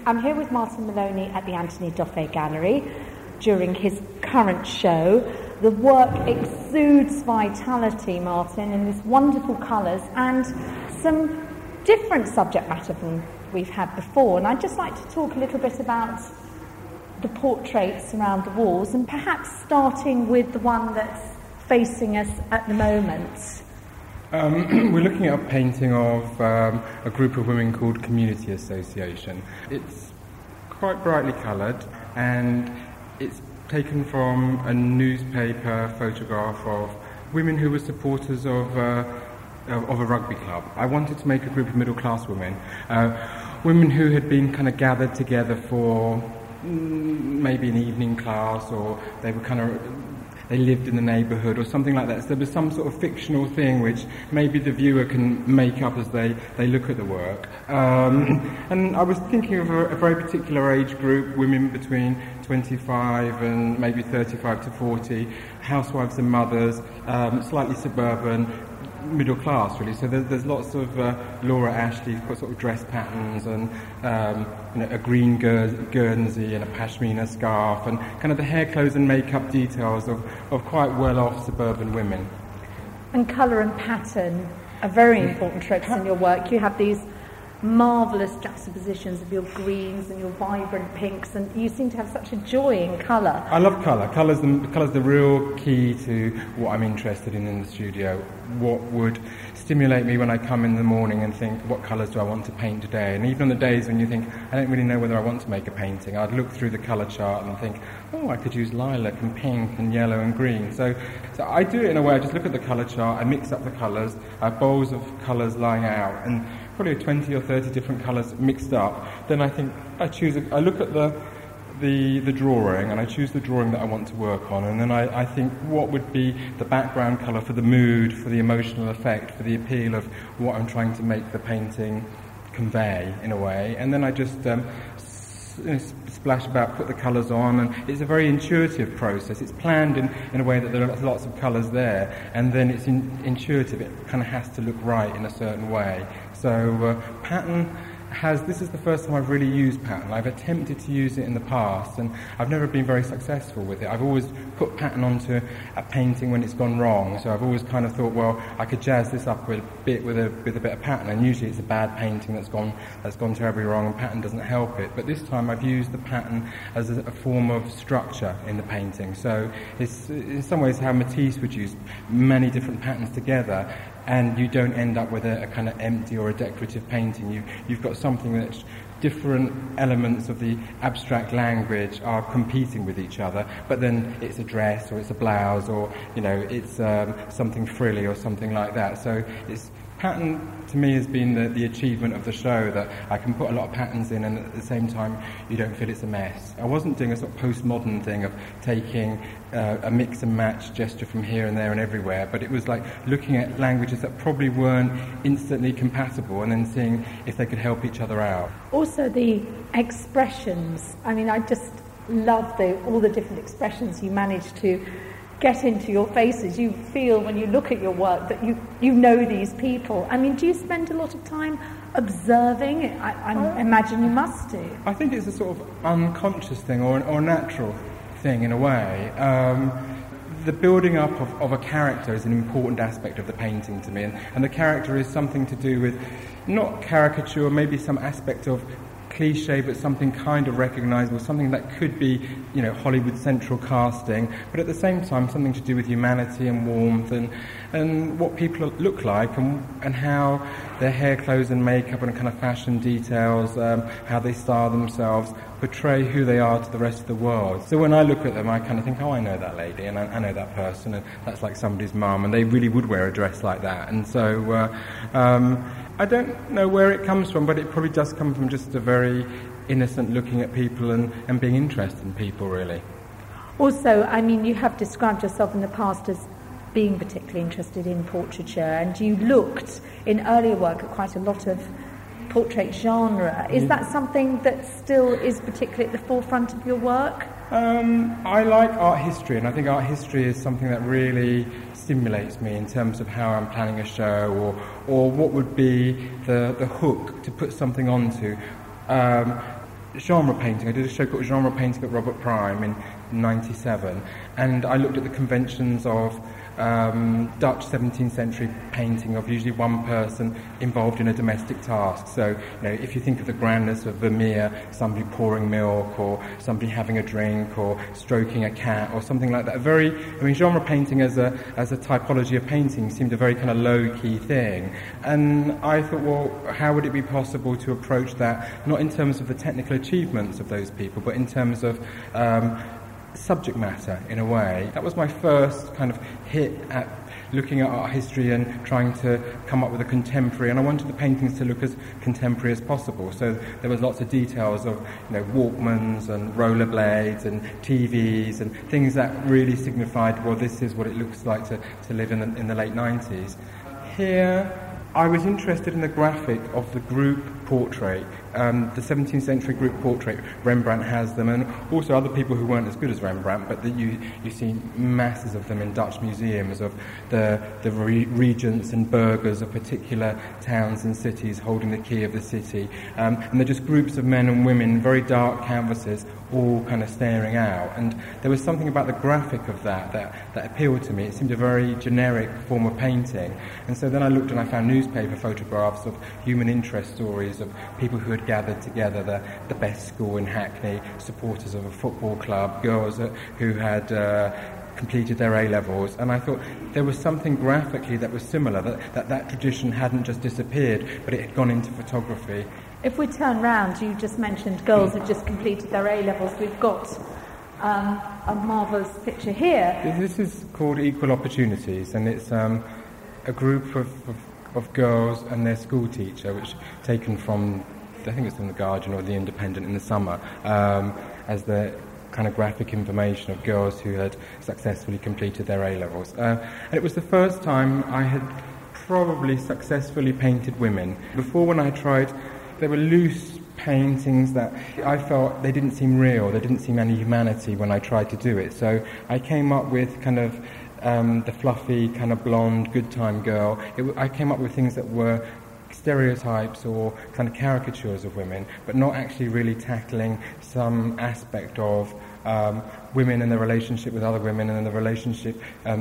I'm here with Martin Maloney at the Anthony D'Offet Gallery during his current show. The work exudes vitality, Martin, in these wonderful colours and some different subject matter than we've had before. And I'd just like to talk a little bit about the portraits around the walls, and perhaps starting with the one that's facing us at the moment. We're looking at a painting of a group of women called Community Association. It's quite brightly coloured, and it's taken from a newspaper photograph of women who were supporters of a rugby club. I wanted to make a group of middle-class women, women who had been kind of gathered together for maybe an evening class, or they lived in the neighbourhood or something like that. So there was some sort of fictional thing which maybe the viewer can make up as they look at the work. And I was thinking of a very particular age group, women between 25 and maybe 35 to 40, housewives and mothers, slightly suburban, middle class really. So there's lots of Laura Ashley's sort of dress patterns, and a green Guernsey and a pashmina scarf, and kind of the hair, clothes and makeup details of quite well-off suburban women. And colour and pattern are very important tropes in your work. You have these marvellous juxtapositions of your greens and your vibrant pinks, and you seem to have such a joy in colour. I love colour. Colour's the real key to what I'm interested in the studio. What would stimulate me when I come in the morning and think, what colours do I want to paint today? And even on the days when you think, I don't really know whether I want to make a painting, I'd look through the colour chart and think, oh, I could use lilac and pink and yellow and green. So I do it in a way, I just look at the colour chart, I mix up the colours, I have bowls of colours lying out, and probably 20 or 30 different colours mixed up. Then I think I look at the drawing, and I choose the drawing that I want to work on, and then I think what would be the background colour for the mood, for the emotional effect, for the appeal of what I'm trying to make the painting convey in a way, and then I just splash about, put the colours on, and it's a very intuitive process. It's planned in a way that there are lots of colours there, and then it's intuitive. It kind of has to look right in a certain way. So pattern this is the first time I've really used pattern. I've attempted to use it in the past, and I've never been very successful with it. I've always put pattern onto a painting when it's gone wrong, so I've always kind of thought, well, I could jazz this up a bit with a bit of pattern, and usually it's a bad painting that's gone terribly wrong, and pattern doesn't help it. But this time I've used the pattern as a form of structure in the painting. So it's in some ways how Matisse would use many different patterns together, and you don't end up with a kind of empty or a decorative painting. You've got something that's different elements of the abstract language are competing with each other, but then it's a dress or it's a blouse, or it's something frilly or something like that. So pattern to me has been the achievement of the show, that I can put a lot of patterns in and at the same time you don't feel it's a mess. I wasn't doing a sort of postmodern thing of taking a mix and match gesture from here and there and everywhere, but it was like looking at languages that probably weren't instantly compatible and then seeing if they could help each other out. Also the expressions. I mean, I just love all the different expressions you managed to get into your faces. You feel when you look at your work that you know these people. I mean, do you spend a lot of time observing? I imagine you must do. I think it's a sort of unconscious thing or natural thing in a way. The building up of a character is an important aspect of the painting to me, and the character is something to do with not caricature, maybe some aspect of cliche, but something kind of recognisable, something that could be, Hollywood central casting, but at the same time something to do with humanity and warmth and what people look like and how their hair, clothes and makeup and kind of fashion details, how they style themselves, portray who they are to the rest of the world. So when I look at them, I kind of think, oh, I know that lady, and I know that person, and that's like somebody's mum, and they really would wear a dress like that. And so I don't know where it comes from, but it probably does come from just a very innocent looking at people and being interested in people, really. Also, I mean, you have described yourself in the past as being particularly interested in portraiture, and you looked in earlier work at quite a lot of portrait genre. Is that something that still is particularly at the forefront of your work? I like art history, and I think art history is something that really stimulates me in terms of how I'm planning a show, or what would be the hook to put something onto. genre painting. I did a show called Genre Painting at Robert Prime in '97, and I looked at the conventions of Dutch 17th century painting of usually one person involved in a domestic task. So, if you think of the grandness of Vermeer, somebody pouring milk, or somebody having a drink, or stroking a cat, or something like that. Genre painting as a typology of painting seemed a very kind of low-key thing. And I thought, well, how would it be possible to approach that, not in terms of the technical achievements of those people, but in terms of subject matter, in a way. That was my first kind of hit at looking at art history and trying to come up with a contemporary, and I wanted the paintings to look as contemporary as possible. So there was lots of details of Walkmans and rollerblades and TVs and things that really signified, well, this is what it looks like to live in the late 90s. Here I was interested in the graphic of the group portrait, the 17th century group portrait. Rembrandt has them, and also other people who weren't as good as Rembrandt, but you see masses of them in Dutch museums of the regents and burghers of particular towns and cities holding the key of the city. And they're just groups of men and women, very dark canvases, all kind of staring out. And there was something about the graphic of that appealed to me. It seemed a very generic form of painting. And so then I looked and I found newspaper photographs of human interest stories of people who had gathered together, the best school in Hackney, supporters of a football club, girls who had completed their A-levels, and I thought there was something graphically that was similar, that tradition hadn't just disappeared, but it had gone into photography. If we turn round, you just mentioned girls who've just completed their A-levels. We've got a marvellous picture here. This is called Equal Opportunities, and it's a group of girls and their school teacher, which taken from, I think it's in The Guardian or The Independent in the summer, as the kind of graphic information of girls who had successfully completed their A-levels. And it was the first time I had probably successfully painted women. Before, when I tried, there were loose paintings that I felt they didn't seem real, there didn't seem any humanity when I tried to do it. So I came up with kind of the fluffy, kind of blonde, good time girl. I came up with things that were stereotypes or kind of caricatures of women, but not actually really tackling some aspect of women and their relationship with other women and the relationship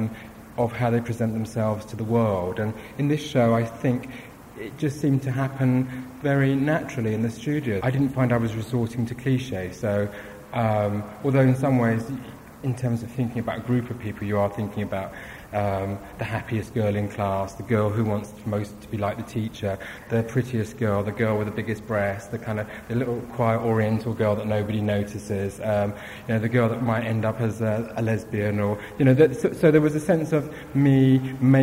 of how they present themselves to the world. And in this show, I think it just seemed to happen very naturally in the studio. I didn't find I was resorting to cliché, so although in some ways, in terms of thinking about a group of people, you are thinking about the happiest girl in class, the girl who wants most to be like the teacher, the prettiest girl, the girl with the biggest breasts, the little quiet oriental girl that nobody notices, the girl that might end up as a lesbian, or so there was a sense of me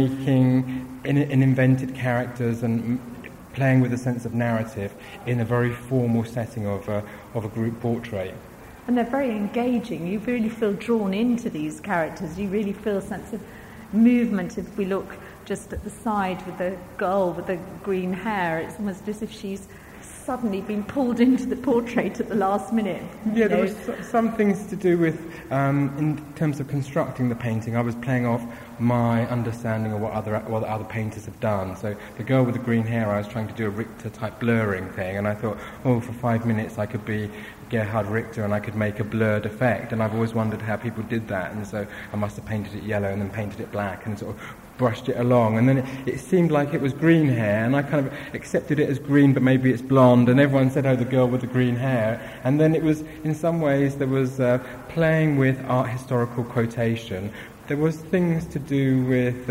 making in invented characters and playing with a sense of narrative in a very formal setting of a group portrait. And they're very engaging. You really feel drawn into these characters. You really feel a sense of movement. If we look just at the side with the girl with the green hair, it's almost as if she's suddenly been pulled into the portrait at the last minute. Yeah, there was some things to do with, in terms of constructing the painting, I was playing off my understanding of what other painters have done. So the girl with the green hair, I was trying to do a Richter-type blurring thing, and I thought, for 5 minutes I could be Gerhard Richter and I could make a blurred effect, and I've always wondered how people did that, and so I must have painted it yellow and then painted it black and sort of brushed it along, and then it seemed like it was green hair, and I kind of accepted it as green, but maybe it's blonde, and everyone said, oh, the girl with the green hair, and then it was, in some ways, there was playing with art historical quotation. There was things to do with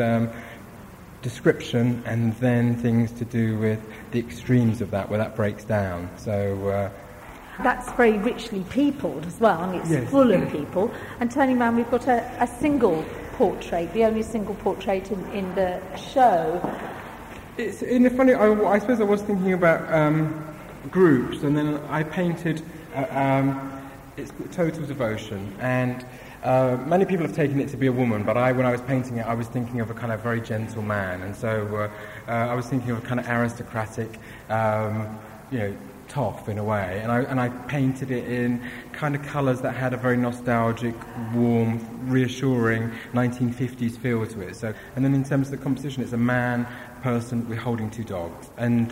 description, and then things to do with the extremes of that, where that breaks down. So that's very richly peopled as well. I mean, it's yes. Full of people. And turning around, we've got a single portrait, the only single portrait in the show. It's in the funny. I suppose I was thinking about groups, and then I painted. It's Total Devotion, and many people have taken it to be a woman, but when I was painting it, I was thinking of a kind of very gentle man, and so I was thinking of a kind of aristocratic, toff in a way, and I painted it in kind of colours that had a very nostalgic, warm, reassuring 1950s feel to it. So, and then in terms of the composition, it's a man person with holding two dogs. And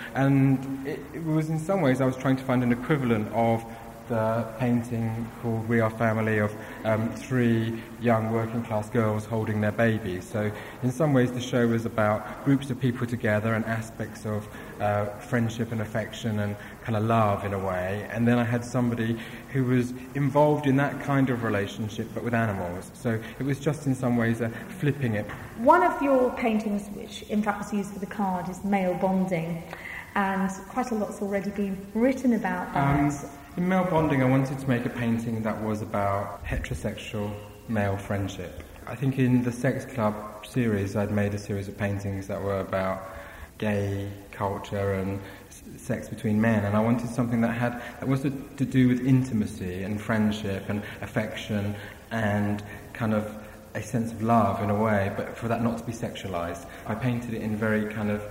it was in some ways I was trying to find an equivalent of the painting called We Are Family of three young working class girls holding their babies. So in some ways the show was about groups of people together and aspects of friendship and affection and kind of love in a way. And then I had somebody who was involved in that kind of relationship but with animals. So it was just in some ways flipping it. One of your paintings, which in fact was used for the card, is male bonding. And quite a lot's already been written about that. In Male Bonding, I wanted to make a painting that was about heterosexual male friendship. I think in the Sex Club series, I'd made a series of paintings that were about gay culture and sex between men, and I wanted something that was to do with intimacy and friendship and affection and kind of a sense of love in a way, but for that not to be sexualized. I painted it in very kind of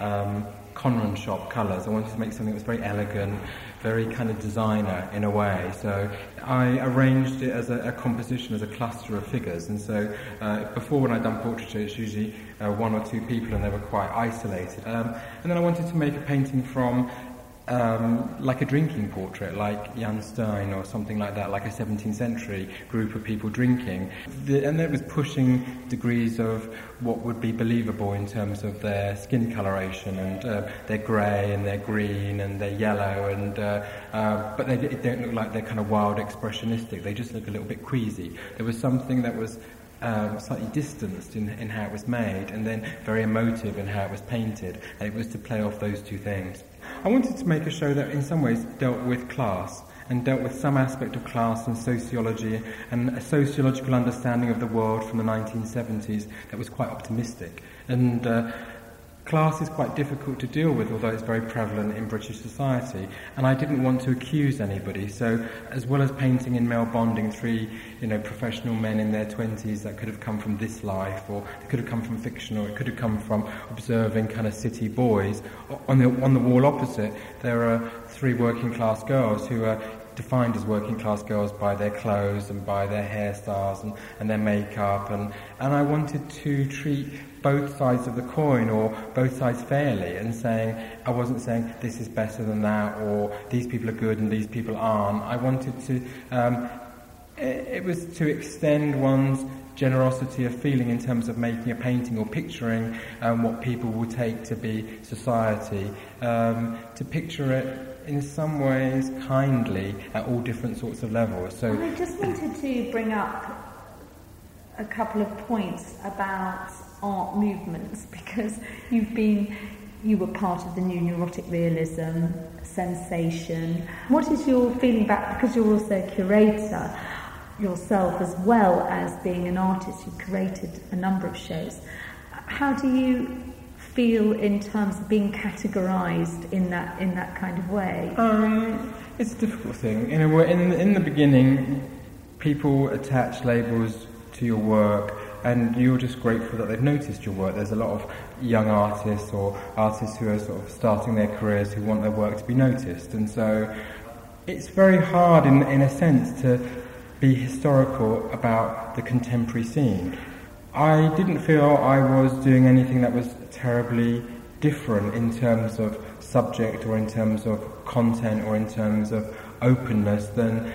Conran shop colours. I wanted to make something that was very elegant, very kind of designer in a way. So I arranged it as a composition, as a cluster of figures. And so before, when I'd done portraiture, it's usually one or two people and they were quite isolated. And then I wanted to make a painting from like a drinking portrait, like Jan Stein or something like that, like a 17th century group of people drinking. And it was pushing degrees of what would be believable in terms of their skin coloration and their grey and their green and their yellow, and but they don't look like they're kind of wild expressionistic. They just look a little bit queasy. There was something that was slightly distanced in how it was made, and then very emotive in how it was painted, and it was to play off those two things. I wanted to make a show that in some ways dealt with class, and dealt with some aspect of class and sociology, and a sociological understanding of the world from the 1970s that was quite optimistic. And class is quite difficult to deal with, although it's very prevalent in British society, and I didn't want to accuse anybody. So as well as painting in Male Bonding three professional men in their 20s that could have come from this life, or it could have come from fiction, or it could have come from observing kind of city boys, on the wall opposite there are three working class girls who are defined as working class girls by their clothes and by their hairstyles and their makeup, and I wanted to treat both sides of the coin, or both sides fairly, and I wasn't saying this is better than that, or these people are good and these people aren't. I wanted to, it was to extend one's generosity of feeling in terms of making a painting or picturing what people will take to be society, to picture it in some ways kindly at all different sorts of levels. So I just wanted to bring up a couple of points about art movements, because you were part of the new neurotic realism, sensation. What is your feeling back, because you're also a curator yourself as well as being an artist, you curated a number of shows. How do you feel in terms of being categorised in that kind of way? It's a difficult thing. In the beginning, people attach labels to your work, and you're just grateful that they've noticed your work. There's a lot of young artists or artists who are sort of starting their careers who want their work to be noticed, and so it's very hard in a sense to be historical about the contemporary scene. I didn't feel I was doing anything that was terribly different in terms of subject or in terms of content or in terms of openness than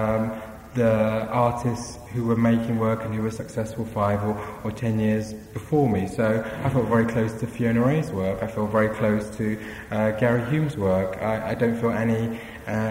the artists who were making work and who were successful 5 or 10 years before me. So I felt very close to Fiona Ray's work. I feel very close to Gary Hume's work. I don't feel any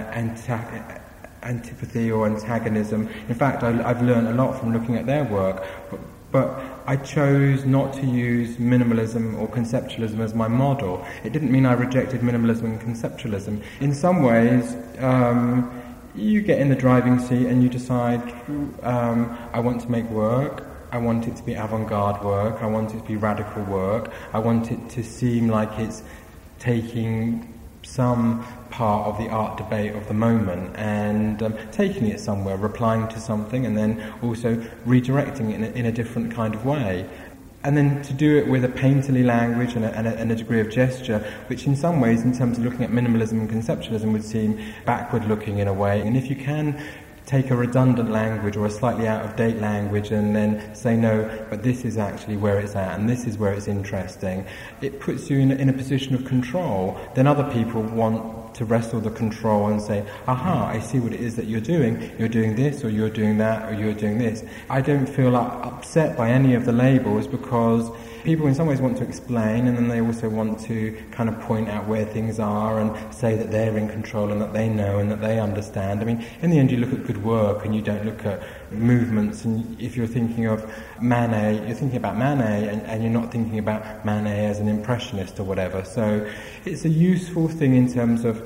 antipathy or antagonism. In fact, I've learned a lot from looking at their work, but I chose not to use minimalism or conceptualism as my model. It didn't mean I rejected minimalism and conceptualism. In some ways, you get in the driving seat and you decide, I want to make work, I want it to be avant-garde work, I want it to be radical work, I want it to seem like it's taking some part of the art debate of the moment and taking it somewhere, replying to something, and then also redirecting it in a different kind of way. And then to do it with a painterly language and a degree of gesture, which in some ways, in terms of looking at minimalism and conceptualism, would seem backward-looking in a way. And if you can take a redundant language or a slightly out-of-date language and then say, no, but this is actually where it's at and this is where it's interesting. It puts you in a position of control. Then other people want to wrestle the control and say, aha, I see what it is that you're doing. You're doing this, or you're doing that, or you're doing this. I don't feel upset by any of the labels, because people in some ways want to explain, and then they also want to kind of point out where things are and say that they're in control and that they know and that they understand. I mean, in the end, you look at good work and you don't look at movements. And if you're thinking of Manet, you're thinking about Manet, and you're not thinking about Manet as an impressionist or whatever. So it's a useful thing in terms of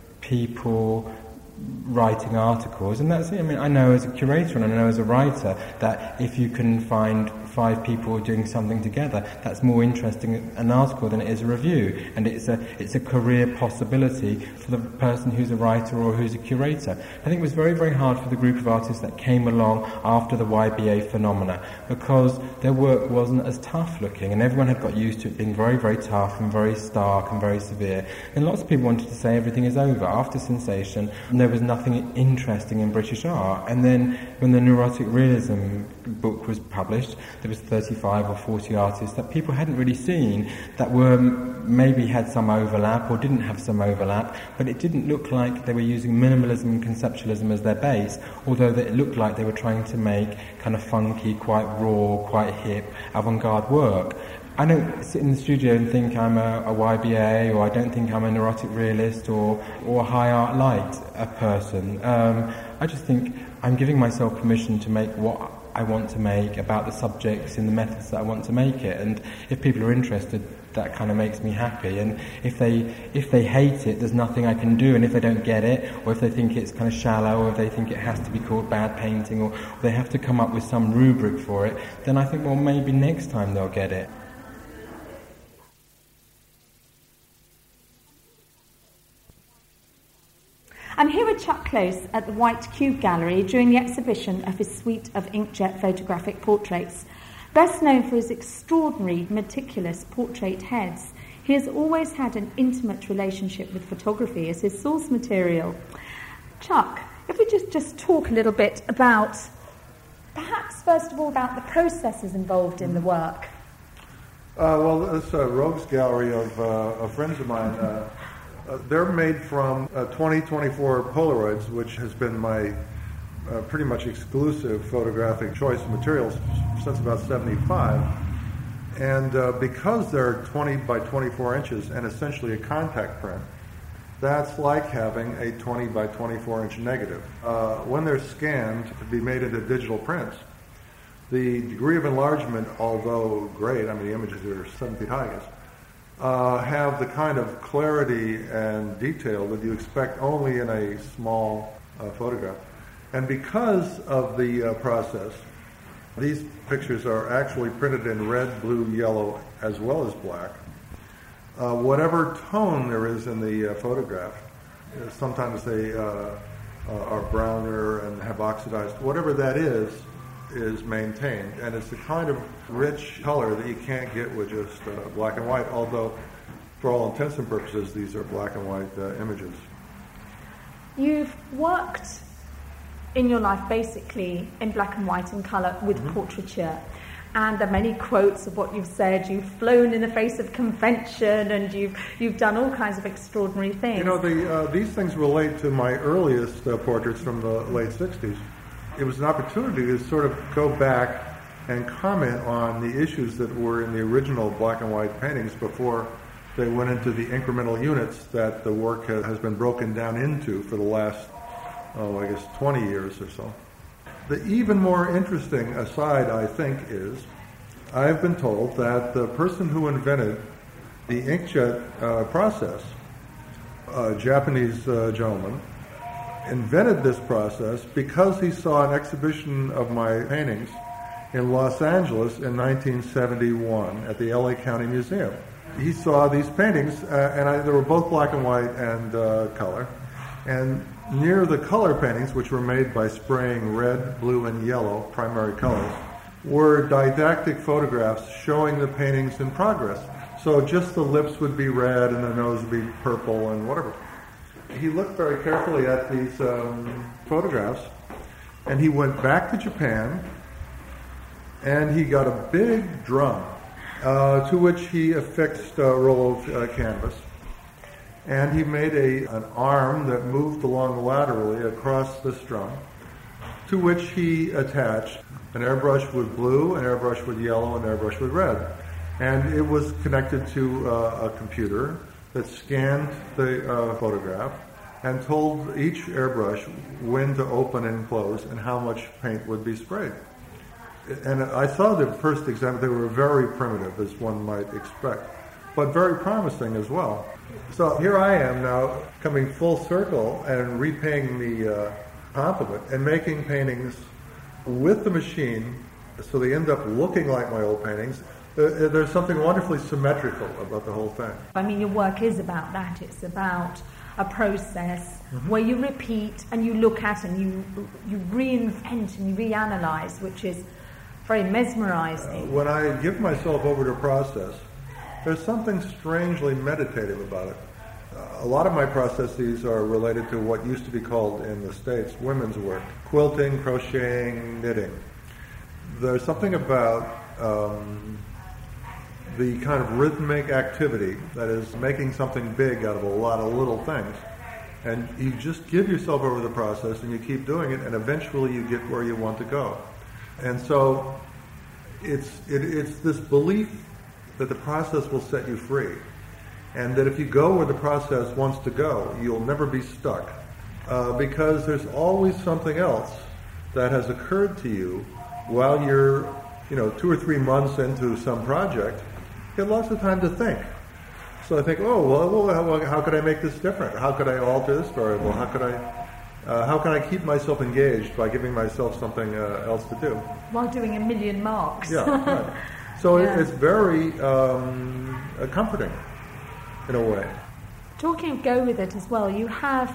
people writing articles, and that's it. I mean, I know as a curator and I know as a writer that if you can find 5 people doing something together, that's more interesting an article than it is a review, and it's a career possibility for the person who's a writer or who's a curator. I think it was very, very hard for the group of artists that came along after the YBA phenomena, because their work wasn't as tough looking, and everyone had got used to it being very, very tough and very stark and very severe, and lots of people wanted to say everything is over. After Sensation, there was nothing interesting in British art, and then when the Neurotic Realism book was published, there was 35 or 40 artists that people hadn't really seen, that were maybe had some overlap or didn't have some overlap, but it didn't look like they were using minimalism and conceptualism as their base, although it looked like they were trying to make kind of funky, quite raw, quite hip, avant-garde work. I don't sit in the studio and think I'm a YBA, or I don't think I'm a neurotic realist or a high art light a person. I just think I'm giving myself permission to make what I want to make about the subjects in the methods that I want to make it, and if people are interested, that kind of makes me happy. And if they hate it, there's nothing I can do, and if they don't get it, or if they think it's kind of shallow, or if they think it has to be called bad painting, or they have to come up with some rubric for it, then I think, well, maybe next time they'll get it. I'm here with Chuck Close at the White Cube Gallery during the exhibition of his suite of inkjet photographic portraits. Best known for his extraordinary, meticulous portrait heads, he has always had an intimate relationship with photography as his source material. Chuck, if we just talk a little bit about, perhaps first of all, about the processes involved in the work. Well, this Rogues Gallery of friends of mine, they're made from 2024 Polaroids, which has been my pretty much exclusive photographic choice of materials since about 75. And because they're 20 by 24 inches and essentially a contact print, that's like having a 20 by 24 inch negative. When they're scanned to be made into digital prints, the degree of enlargement, although great, I mean the images are 7 feet high, I guess, have the kind of clarity and detail that you expect only in a small photograph. And because of the process, these pictures are actually printed in red, blue, yellow, as well as black. Whatever tone there is in the photograph, sometimes they are browner and have oxidized, whatever that is maintained, and it's the kind of rich color that you can't get with just black and white, although for all intents and purposes these are black and white images. You've worked in your life basically in black and white and colour with portraiture, and there are many quotes of what you've said. You've flown in the face of convention, and you've done all kinds of extraordinary things. You know, these things relate to my earliest portraits from the late 60s. It was an opportunity to sort of go back and comment on the issues that were in the original black and white paintings before they went into the incremental units that the work has been broken down into for the last, 20 years or so. The even more interesting aside, I think, is I've been told that the person who invented the inkjet process, a Japanese gentleman, invented this process because he saw an exhibition of my paintings in Los Angeles in 1971 at the LA County Museum. He saw these paintings, and they were both black and white and color. And near the color paintings, which were made by spraying red, blue, and yellow, primary colors, were didactic photographs showing the paintings in progress. So just the lips would be red and the nose would be purple and whatever. He looked very carefully at these photographs And he went back to Japan, and he got a big drum, to which he affixed a roll of canvas. And he made an arm that moved along laterally across this drum, to which he attached an airbrush with blue, an airbrush with yellow, and an airbrush with red. And it was connected to a computer that scanned the photograph and told each airbrush when to open and close and how much paint would be sprayed. And I saw the first example. They were very primitive, as one might expect, but very promising as well. So here I am now coming full circle and repaying the compliment and making paintings with the machine, so they end up looking like my old paintings. There's something wonderfully symmetrical about the whole thing. I mean, your work is about that. It's about a process where you repeat and you look at and you reinvent and you reanalyze, which is very mesmerizing. When I give myself over to process, there's something strangely meditative about it. A lot of my processes are related to what used to be called in the States women's work: quilting, crocheting, knitting. There's something about the kind of rhythmic activity that is making something big out of a lot of little things. And you just give yourself over the process and you keep doing it, and eventually you get where you want to go. And so it's this belief that the process will set you free, and that if you go where the process wants to go, you'll never be stuck, because there's always something else that has occurred to you while you're 2 or 3 months into some project. You have lots of time to think. So I think, well, how could I make this different? How could I alter this variable? How can I keep myself engaged by giving myself something else to do? While doing a million marks. Yeah, right. So it's very comforting, in a way. Talking of go with it as well, you have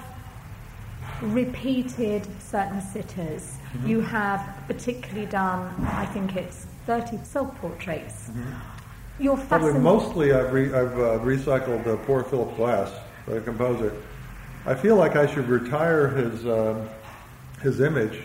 repeated certain sitters. Mm-hmm. You have particularly done, I think it's 30 self-portraits. Mm-hmm. You're fascinated. Mostly I've recycled poor Philip Glass, the composer. I feel like I should retire his image,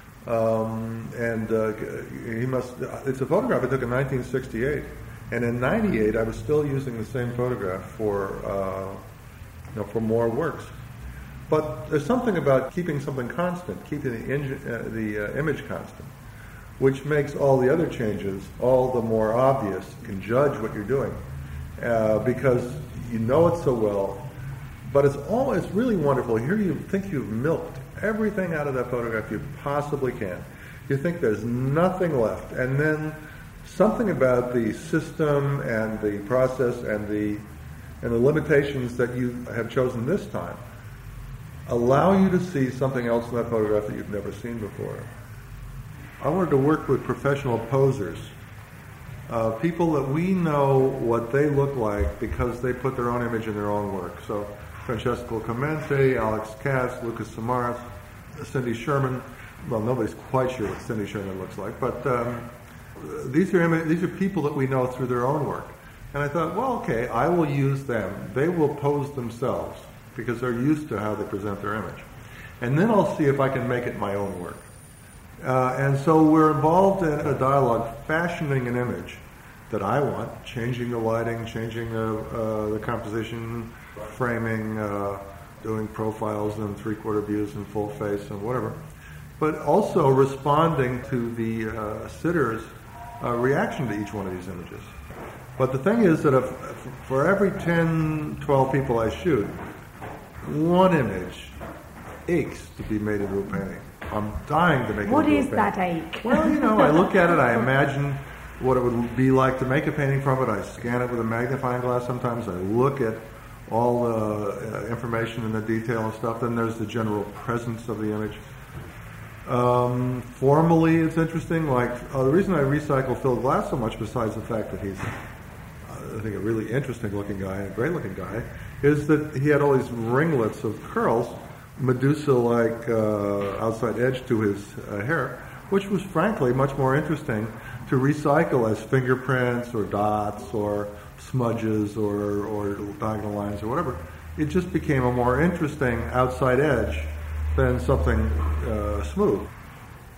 and he must. It's a photograph I took in 1968, and in '98 I was still using the same photograph for more works. But there's something about keeping something constant, keeping the image constant, which makes all the other changes all the more obvious. You can judge what you're doing because you know it so well. But it's really wonderful. Here you think you've milked everything out of that photograph you possibly can. You think there's nothing left. And then something about the system and the process and the limitations that you have chosen this time allow you to see something else in that photograph that you've never seen before. I wanted to work with professional posers, people that we know what they look like because they put their own image in their own work. So Francesco Clemente, Alex Katz, Lucas Samaras, Cindy Sherman. Well, nobody's quite sure what Cindy Sherman looks like, but these are people that we know through their own work. And I thought, well, okay, I will use them. They will pose themselves because they're used to how they present their image. And then I'll see if I can make it my own work. And so we're involved in a dialogue, fashioning an image that I want, changing the lighting, changing the composition, framing, doing profiles and three-quarter views and full face and whatever, but also responding to the sitter's reaction to each one of these images. But the thing is that for every 10, 12 people I shoot, one image aches to be made into a painting. I'm dying to make it into a painting. What is that ache? Well, I look at it, I imagine what it would be like to make a painting from it. I scan it with a magnifying glass sometimes. I look at all the information and the detail and stuff. Then there's the general presence of the image. Formally, it's interesting. Like, the reason I recycle Phil Glass so much, besides the fact that he's, I think, a really interesting-looking guy and a great-looking guy, is that he had all these ringlets of curls, Medusa-like outside edge to his hair, which was, frankly, much more interesting to recycle as fingerprints or dots or smudges or diagonal lines or whatever. It just became a more interesting outside edge than something smooth.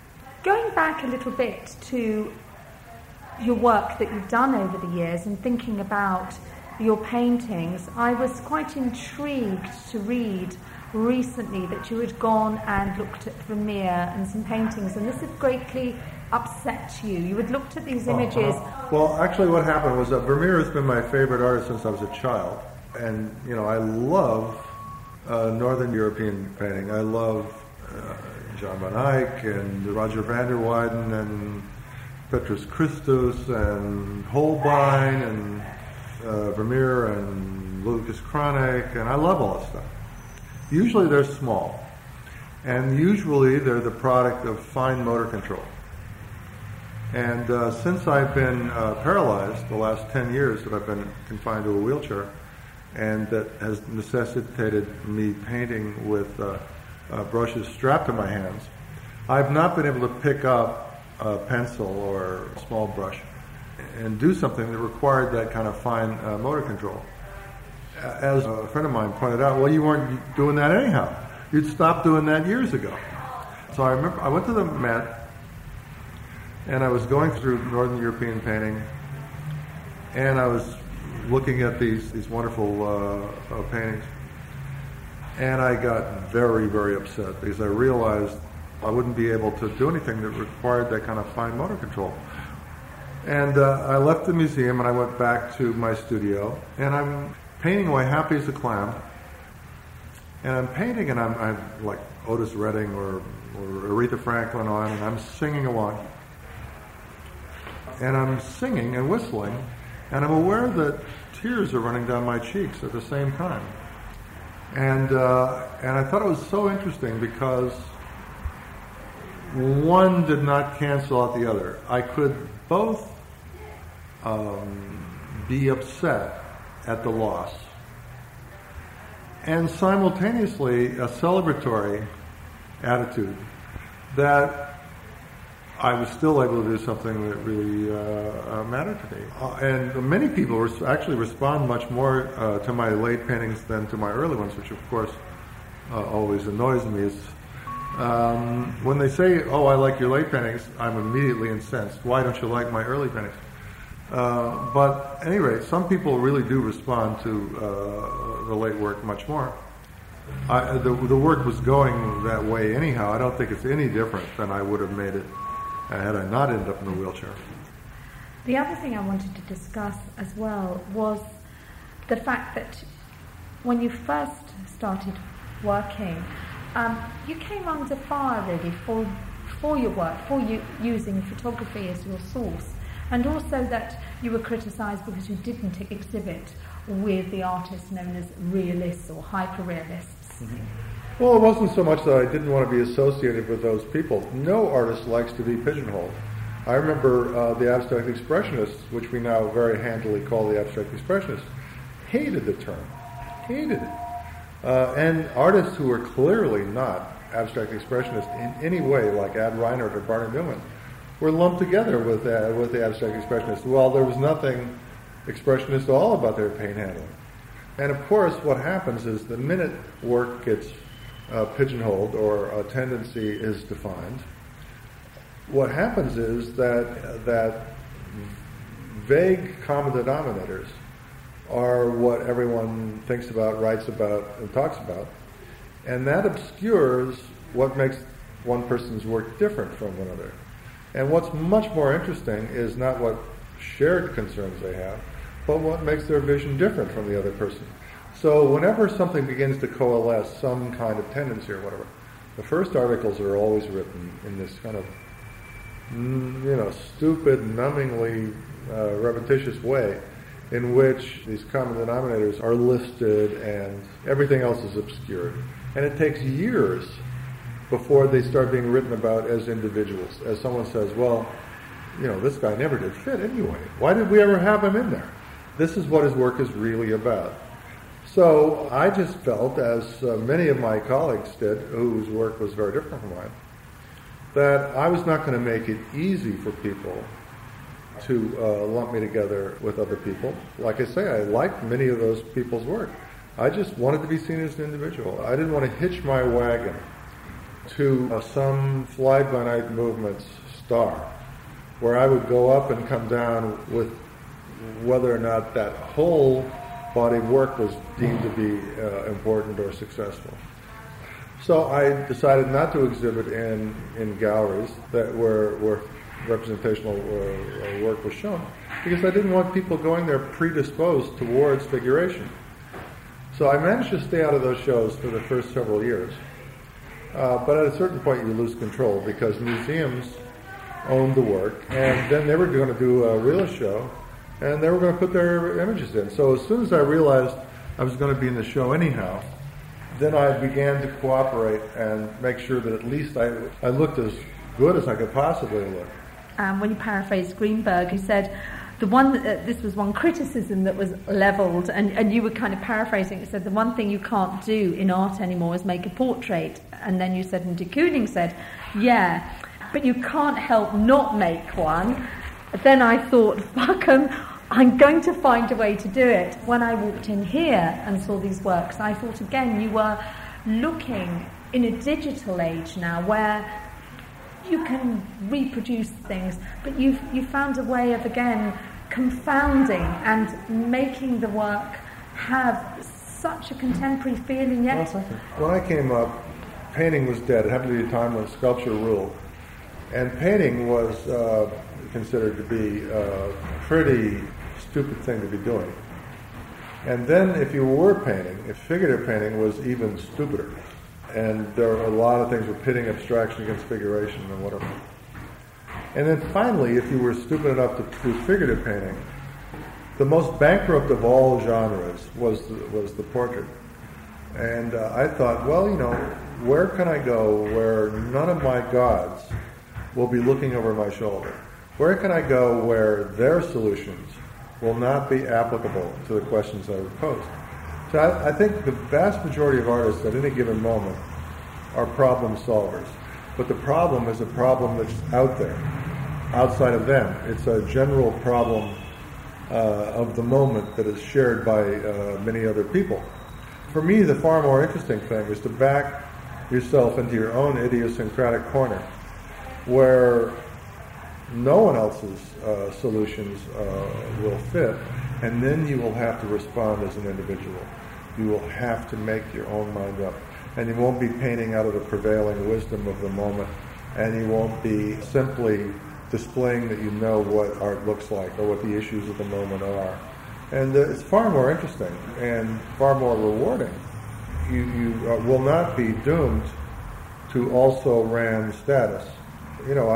back a little bit to your work that you've done over the years and thinking about your paintings, I was quite intrigued to read recently that you had gone and looked at Vermeer and some paintings, and this had greatly upset you. You had looked at these images. Well, actually what happened was that Vermeer has been my favorite artist since I was a child. And, I love Northern European painting. I love Jan van Eyck and Roger van der Weyden and Petrus Christus and Holbein and Vermeer and Lucas Cranach, and I love all that stuff. Usually they're small, and usually they're the product of fine motor control. And since I've been paralyzed the last 10 years that I've been confined to a wheelchair, and that has necessitated me painting with brushes strapped to my hands, I've not been able to pick up a pencil or a small brush and do something that required that kind of fine motor control. As a friend of mine pointed out, well, you weren't doing that anyhow. You'd stopped doing that years ago. So I remember I went to the Met, and I was going through Northern European painting, and I was looking at these wonderful paintings, and I got very, very upset because I realized I wouldn't be able to do anything that required that kind of fine motor control. And I left the museum and I went back to my studio, and I'm painting away happy as a clam. And I'm painting, and I'm like Otis Redding or Aretha Franklin on, and I'm singing along. And I'm singing and whistling, and I'm aware that tears are running down my cheeks at the same time. And I thought it was so interesting because one did not cancel out the other. I could both be upset at the loss and simultaneously a celebratory attitude that I was still able to do something that really mattered to me. And many people actually respond much more to my late paintings than to my early ones, which of course always annoys me. When they say, "Oh, I like your late paintings," I'm immediately incensed. Why don't you like my early paintings? But at any rate, some people really do respond to the late work much more. The work was going that way anyhow. I don't think it's any different than I would have made it had I not ended up in a wheelchair. The other thing I wanted to discuss as well was the fact that when you first started working, you came under fire really for your work, for you using photography as your source, and also that you were criticised because you didn't exhibit with the artists known as realists or hyper-realists. Mm-hmm. Well, it wasn't so much that I didn't want to be associated with those people. No artist likes to be pigeonholed. I remember the abstract expressionists, which we now very handily call the abstract expressionists, hated the term, hated it. And artists who were clearly not abstract expressionists in any way, like Ad Reinhardt or Barney Newman, were lumped together with the abstract expressionists. Well, there was nothing expressionist at all about their paint handling. And of course, what happens is the minute work gets pigeonholed or a tendency is defined, what happens is that vague common denominators are what everyone thinks about, writes about, and talks about, and that obscures what makes one person's work different from another. And what's much more interesting is not what shared concerns they have, but what makes their vision different from the other person. So whenever something begins to coalesce, some kind of tendency or whatever, the first articles are always written in this kind of, stupid, numbingly repetitious way, in which these common denominators are listed and everything else is obscured. And it takes years before they start being written about as individuals. As someone says, well, this guy never did fit anyway. Why did we ever have him in there? This is what his work is really about. So I just felt, as many of my colleagues did, whose work was very different from mine, that I was not going to make it easy for people to lump me together with other people. Like I say, I liked many of those people's work. I just wanted to be seen as an individual. I didn't want to hitch my wagon to some fly-by-night movement's star, where I would go up and come down with whether or not that whole body of work was deemed to be important or successful. So I decided not to exhibit in galleries where representational work was shown, because I didn't want people going there predisposed towards figuration. So I managed to stay out of those shows for the first several years. But at a certain point you lose control, because museums owned the work, and then they were going to do a realist show, and they were going to put their images in. So as soon as I realized I was going to be in the show anyhow, then I began to cooperate and make sure that at least I looked as good as I could possibly look. When you paraphrased Greenberg, you said this was one criticism that was levelled, and you were kind of paraphrasing. You said the one thing you can't do in art anymore is make a portrait. And then you said, and de Kooning said, yeah, but you can't help not make one. Then I thought, fuck 'em, I'm going to find a way to do it. When I walked in here and saw these works, I thought again, you were looking in a digital age now where you can reproduce things, but you found a way of, again, confounding and making the work have such a contemporary feeling yet. When I came up, painting was dead. It happened to be a time when sculpture ruled. And painting was considered to be a pretty stupid thing to be doing. And then if you were painting, if figurative painting was even stupider. And there are a lot of things were pitting abstraction against figuration and whatever. And then finally, if you were stupid enough to do figurative painting, the most bankrupt of all genres was the portrait. And I thought, well, where can I go where none of my gods will be looking over my shoulder? Where can I go where their solutions will not be applicable to the questions I would pose? So I think the vast majority of artists at any given moment are problem solvers. But the problem is a problem that's out there, outside of them. It's a general problem of the moment that is shared by many other people. For me, the far more interesting thing is to back yourself into your own idiosyncratic corner, where no one else's solutions will fit, and then you will have to respond as an individual. You will have to make your own mind up, and you won't be painting out of the prevailing wisdom of the moment, and you won't be simply displaying that you know what art looks like or what the issues of the moment are. And it's far more interesting and far more rewarding. You will not be doomed to also ran status. I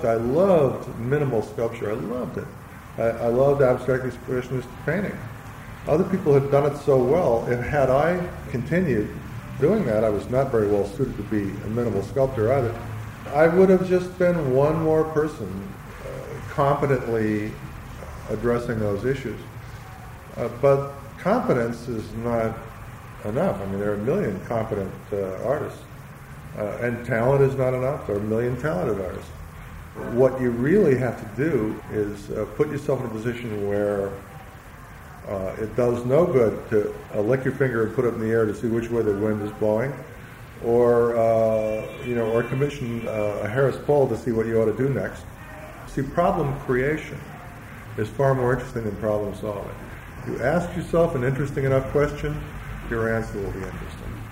loved minimal sculpture. I loved it. I loved abstract expressionist painting. Other people had done it so well, and had I continued doing that, I was not very well suited to be a minimal sculptor either. I would have just been one more person competently addressing those issues. But competence is not enough. I mean, there are a million competent artists. And talent is not enough. There are a million talented artists. What you really have to do is put yourself in a position where it does no good to lick your finger and put it in the air to see which way the wind is blowing, or commission a Harris poll to see what you ought to do next. See, problem creation is far more interesting than problem solving. You ask yourself an interesting enough question, your answer will be interesting.